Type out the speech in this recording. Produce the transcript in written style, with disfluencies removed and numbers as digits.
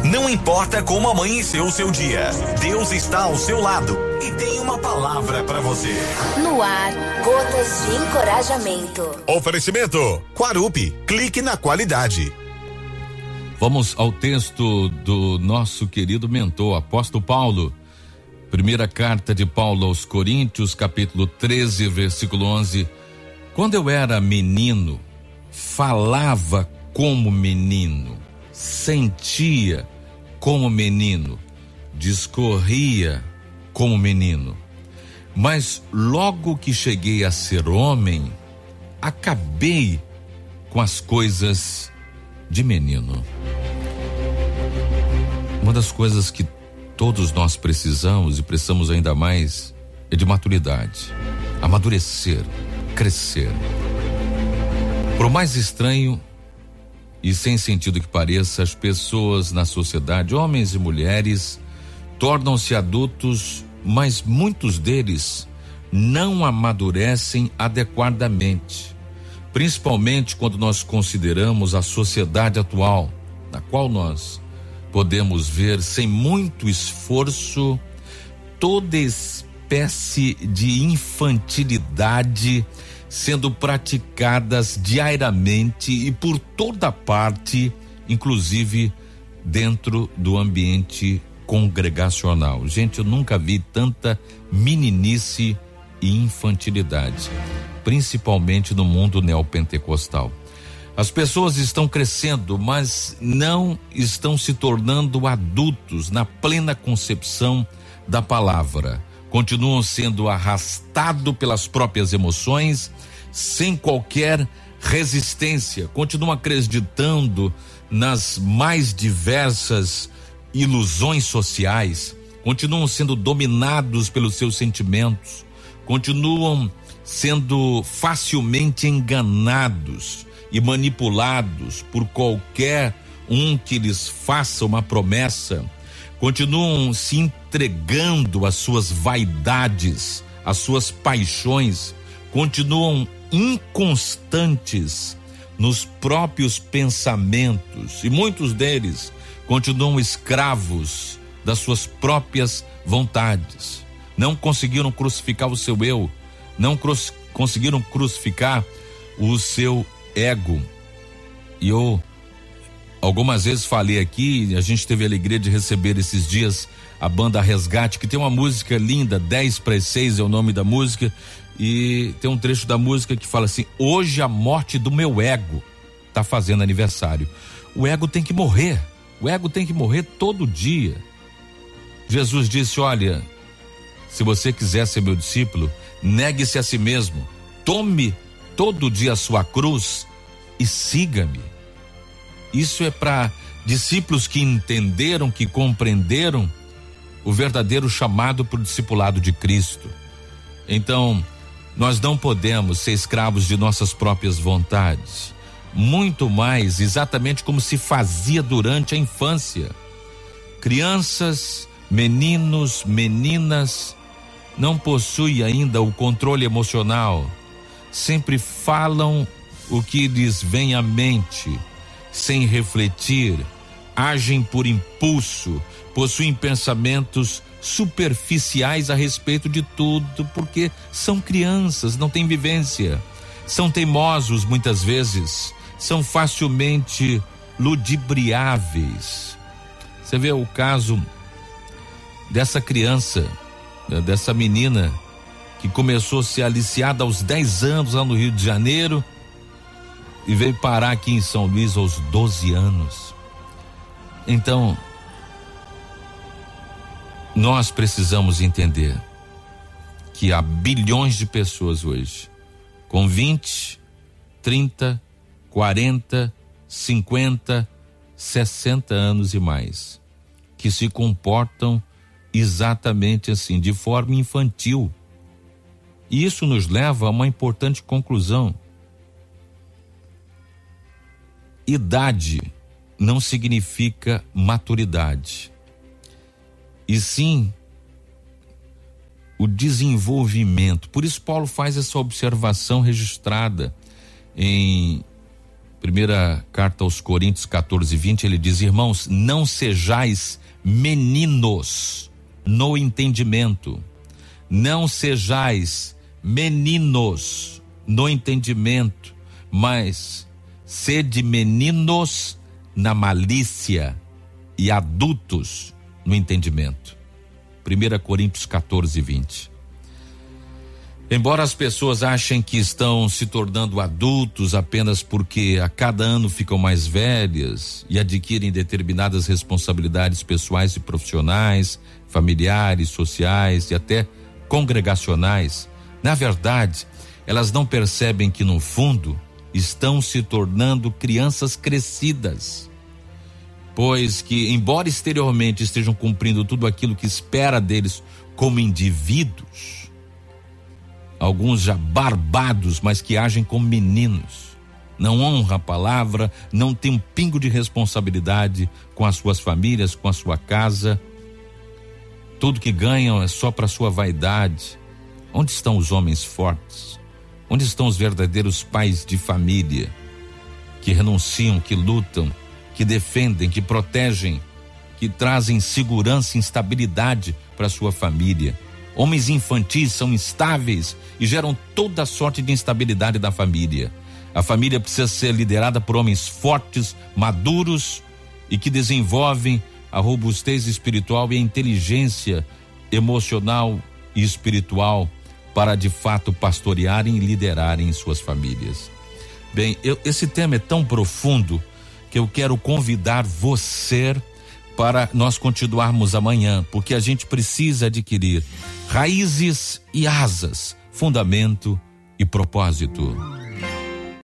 Não importa como amanheceu o seu dia, Deus está ao seu lado e tem uma palavra para você. No ar, gotas de encorajamento. Oferecimento Quarupi, clique na qualidade. Vamos ao texto do nosso querido mentor, apóstolo Paulo. Primeira carta de Paulo aos Coríntios, capítulo 13, versículo 11. Quando eu era menino, falava como menino, sentia como menino, discorria como menino. Mas logo que cheguei a ser homem, acabei com as coisas de menino. Uma das coisas que todos nós precisamos, e precisamos ainda mais, é de maturidade, amadurecer, crescer. Por mais estranho e sem sentido que pareça, as pessoas na sociedade, homens e mulheres, tornam-se adultos, mas muitos deles não amadurecem adequadamente, principalmente quando nós consideramos a sociedade atual, na qual nós podemos ver, sem muito esforço, toda espécie de infantilidade sendo praticadas diariamente e por toda parte, inclusive dentro do ambiente congregacional. Gente, eu nunca vi tanta meninice e infantilidade, principalmente no mundo neopentecostal. As pessoas estão crescendo, mas não estão se tornando adultos na plena concepção da palavra. Continuam sendo arrastados pelas próprias emoções, sem qualquer resistência. Continuam acreditando nas mais diversas ilusões sociais. Continuam sendo dominados pelos seus sentimentos. Continuam sendo facilmente enganados e manipulados por qualquer um que lhes faça uma promessa. Continuam se entregando às suas vaidades, às suas paixões, continuam inconstantes nos próprios pensamentos e muitos deles continuam escravos das suas próprias vontades. Não conseguiram crucificar o seu eu, não conseguiram crucificar o seu ego. E eu algumas vezes falei aqui, a gente teve a alegria de receber esses dias a banda Resgate, que tem uma música linda, 10:06 é o nome da música, e tem um trecho da música que fala assim: hoje a morte do meu ego tá fazendo aniversário. O ego tem que morrer, o ego tem que morrer todo dia. Jesus disse: olha, se você quiser ser meu discípulo, negue-se a si mesmo, tome todo dia a sua cruz e siga-me. Isso é para discípulos que entenderam, que compreenderam o verdadeiro chamado para o discipulado de Cristo. Então, nós não podemos ser escravos de nossas próprias vontades, muito mais exatamente como se fazia durante a infância. Crianças, meninos, meninas não possuem ainda o controle emocional, sempre falam o que lhes vem à mente, sem refletir, agem por impulso, possuem pensamentos superficiais a respeito de tudo, porque são crianças, não têm vivência, são teimosos muitas vezes, são facilmente ludibriáveis. Você vê o caso dessa criança, dessa menina que começou a ser aliciada aos 10 anos lá no Rio de Janeiro e veio parar aqui em São Luís aos 12 anos. Então, nós precisamos entender que há bilhões de pessoas hoje com 20, 30, 40, 50, 60 anos e mais, que se comportam exatamente assim, de forma infantil. E isso nos leva a uma importante conclusão. Idade não significa maturidade, e sim o desenvolvimento. Por isso Paulo faz essa observação registrada em Primeira carta aos Coríntios 14:20, ele diz: irmãos, não sejais meninos no entendimento. Não sejais meninos no entendimento, mas sede meninos na malícia e adultos no entendimento. 1 Coríntios 14:20. Embora as pessoas achem que estão se tornando adultos apenas porque a cada ano ficam mais velhas e adquirem determinadas responsabilidades pessoais e profissionais, familiares, sociais e até congregacionais, na verdade, elas não percebem que no fundo estão se tornando crianças crescidas, pois que, embora exteriormente estejam cumprindo tudo aquilo que espera deles como indivíduos, alguns já barbados, mas que agem como meninos, não honram a palavra, não tem um pingo de responsabilidade com as suas famílias, com a sua casa, tudo que ganham é só para sua vaidade. Onde estão os homens fortes? Onde estão os verdadeiros pais de família que renunciam, que lutam, que defendem, que protegem, que trazem segurança e estabilidade para sua família? Homens infantis são instáveis e geram toda sorte de instabilidade da família. A família precisa ser liderada por homens fortes, maduros e que desenvolvem a robustez espiritual e a inteligência emocional e espiritual para de fato pastorearem e liderarem suas famílias. Bem, esse tema é tão profundo que eu quero convidar você para nós continuarmos amanhã, porque a gente precisa adquirir raízes e asas, fundamento e propósito.